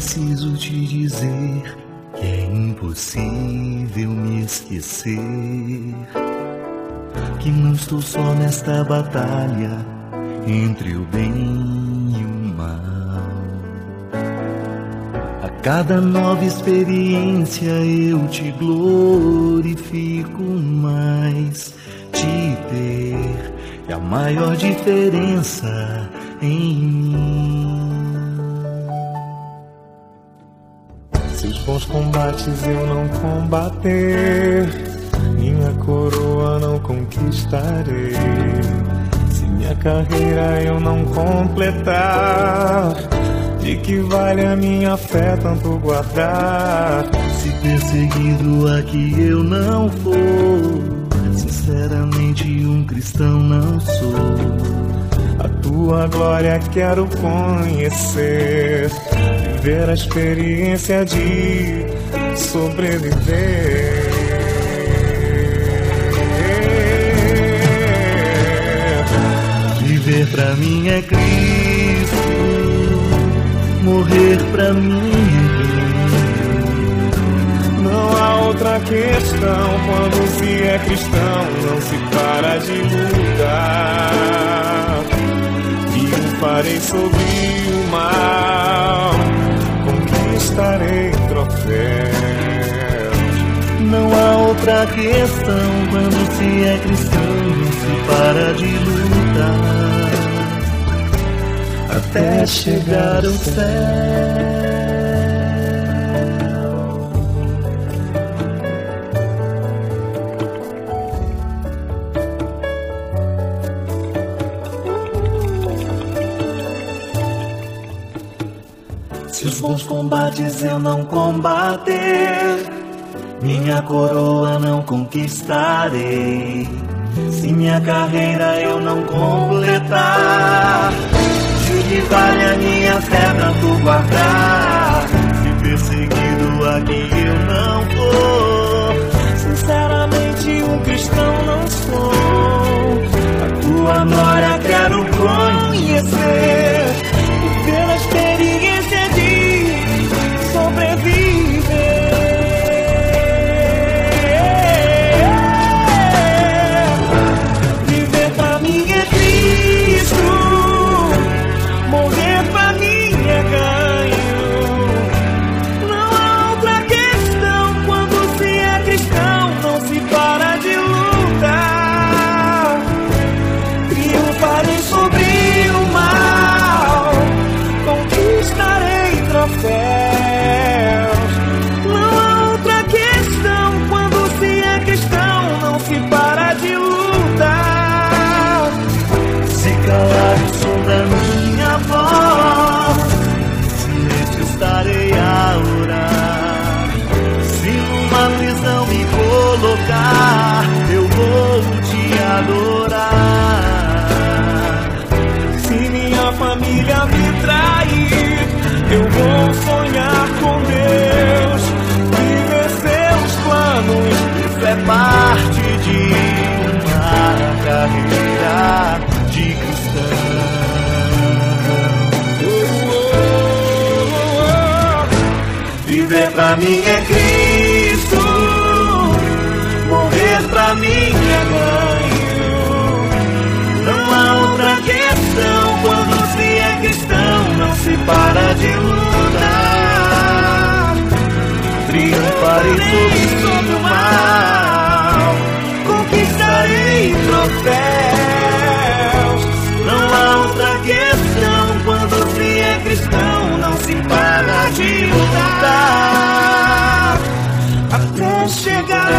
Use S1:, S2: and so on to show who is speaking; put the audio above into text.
S1: preciso te dizer que é impossível me esquecer, que não estou só nesta batalha entre o bem e o mal. A cada nova experiência eu te glorifico mais. Te ter é a maior diferença em mim.
S2: Se os bons combates eu não combater, minha coroa não conquistarei. Se minha carreira eu não completar, de que vale a minha fé tanto guardar?
S1: Se perseguido aqui eu não for, sinceramente um cristão não sou.
S2: A tua glória quero conhecer, viver a experiência de sobreviver.
S1: Viver pra mim é Cristo, morrer pra mim é
S2: Não há outra questão, quando se é cristão não se para de lutar. Triunfarei sobre o mal, conquistarei troféus.
S1: Não há outra questão, quando se é cristão não se para de lutar até chegar ao céu. Se os bons combates eu não combater, minha coroa não conquistarei. Se minha carreira eu não completar, de que vale a minha fé tanto guardar? Se perseguido aqui eu não for,
S2: Sinceramente um cristão não sou.
S1: a tua glória quero conhecer,
S2: Viver a experiência de sobreviver. Viver pra mim é Cristo, morrer pra mim é ganho. Não há outra questão, quando se é cristão não se para de lutar. Triunfarei sobre o mal, conquistarei troféus. Não há outra questão, quando se é cristão não se para de lutar.
S1: se calar o som da minha voz, silêncio estarei a orar. Se numa prisão me colocar, eu vou te adorar.
S2: Se minha família me trair, eu vou sonhar com Deus, viver seus planos.
S1: Isso é parte de uma carreira de cristão. Viver pra mim é Cristo, morrer pra mim é ganho. Não há outra questão, quando se é cristão não se para de lutar. Triunfarei sobre o mal, conquistarei troféus. Não há outra questão, quando se é cristão não se para de lutar até chegar